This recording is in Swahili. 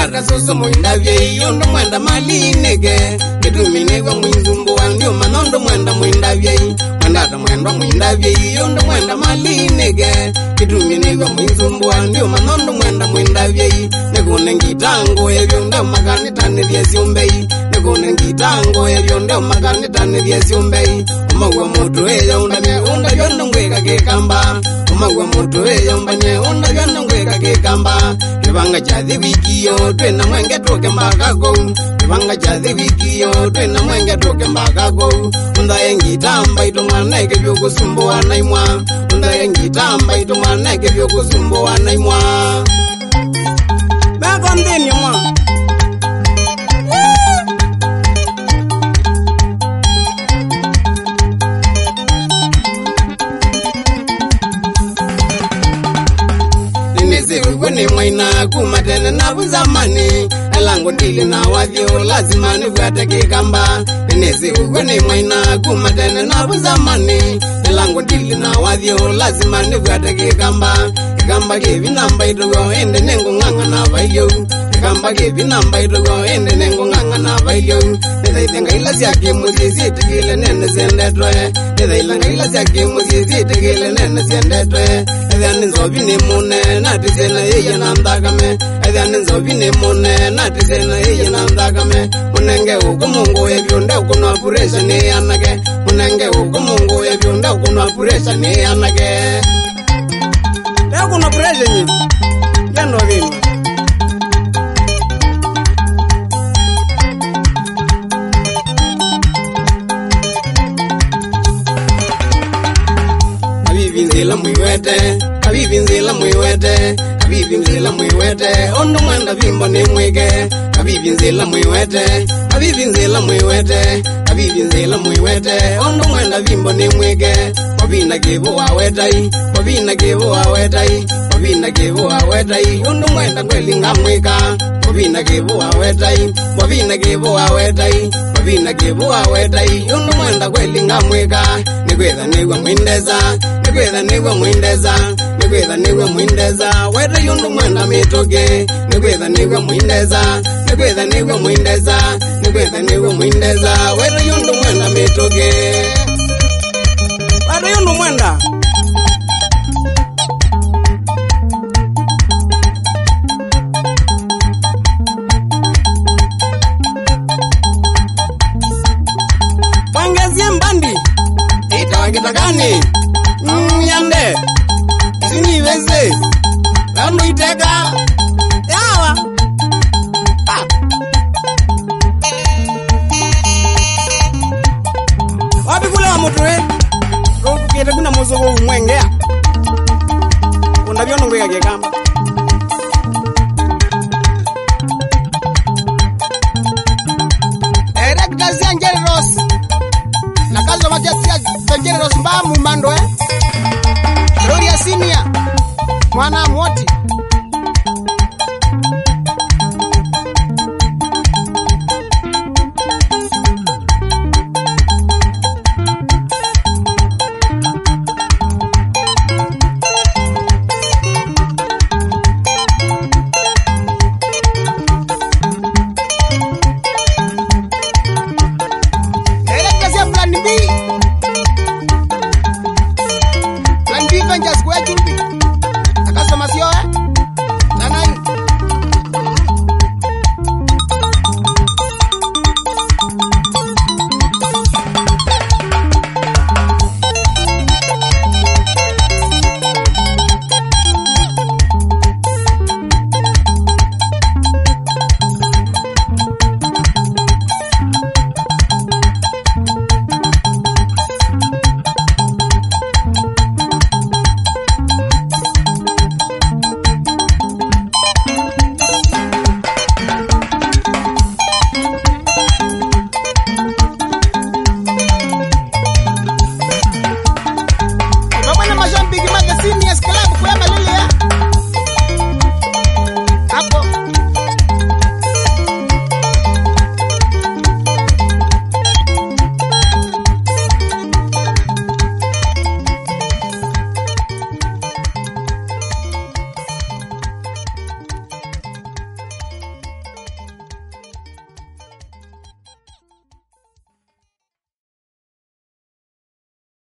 Mwara soso mwindavye yondo mwenda malinege Ketuminegwa mwinzumbuwa ndio manondo mwenda mwindavye Mwandata mwenda mwindavye yondo mwenda malinege Ketuminegwa mwinzumbuwa ndio manondo mwenda mwindavye Negone ngitango ebyo ndio makanitane vyesiumbei Negone ngitango ebyo ndio makanitane vyesiumbei Umagwa moto eya undame yondo ngweka kekamba Umagwa moto eya umbanye yondo ngweka kekamba Kibanga chathi wikiyo twena mwenge toke mbakago Kibanga chathi wikiyo twena mwenge toke mbakago Unda yengitamba itumwaneke vyokusumbuwa naimwa Unda yengitamba itumwaneke vyokusumbuwa naimwa Bako ndini mwa Wene mwaina kumatene na buzamani Elango ndili na wadhio lazima nifuate kikamba Nenezi wene mwaina kumatene na buzamani Elango ndili na wadhio lazima nifuate kikamba Kikamba kivi namba itugo ende nengu nganga na vayo Kikamba kivi namba itugo ende nengu nganga na vayo Nezaitenga ila siake muzizi tikile nene siendetwe Nezailanga ila siake muzizi tikile nene siendetwe Edhani nzobini mune natisena yeye nandagame Edhani nzobini mune natisena yeye nandagame Munenge uko mungu ebyonde ukono apuresha ni anake Munenge uko mungu ebyonde ukono apuresha ni anake Leo kuna apuresha nyi Yendo vino Abivinzila mwiwete Abivinzila mwiwete Abivinzila mwiwete Ondo mwenda vimbo ni mwige Abivinzila mwiwete Abivinzila mwiwete Abivinzila mwiwete Ondo mwenda vimbo ni mwige Wabina kivu wawetai Wabina kivu wawetai Wabina kivu wawetai Ondo mwenda kweli ngamwika Wabina kivu wawetai Wabina kivu wawetai Wabina kivu wawetai Ondo mwenda kweli ngamwika Nikweza nigwa mwindeza Nikweza nigwa mwindeza Nikweza nigwa mwindeza Weta yondo mwenda mitoke Nikweza nigwa mwindeza Nikweza nigwa mwindeza Nikweza nigwa mwindeza Weta yondo mwenda mitoke Weta yondo mwenda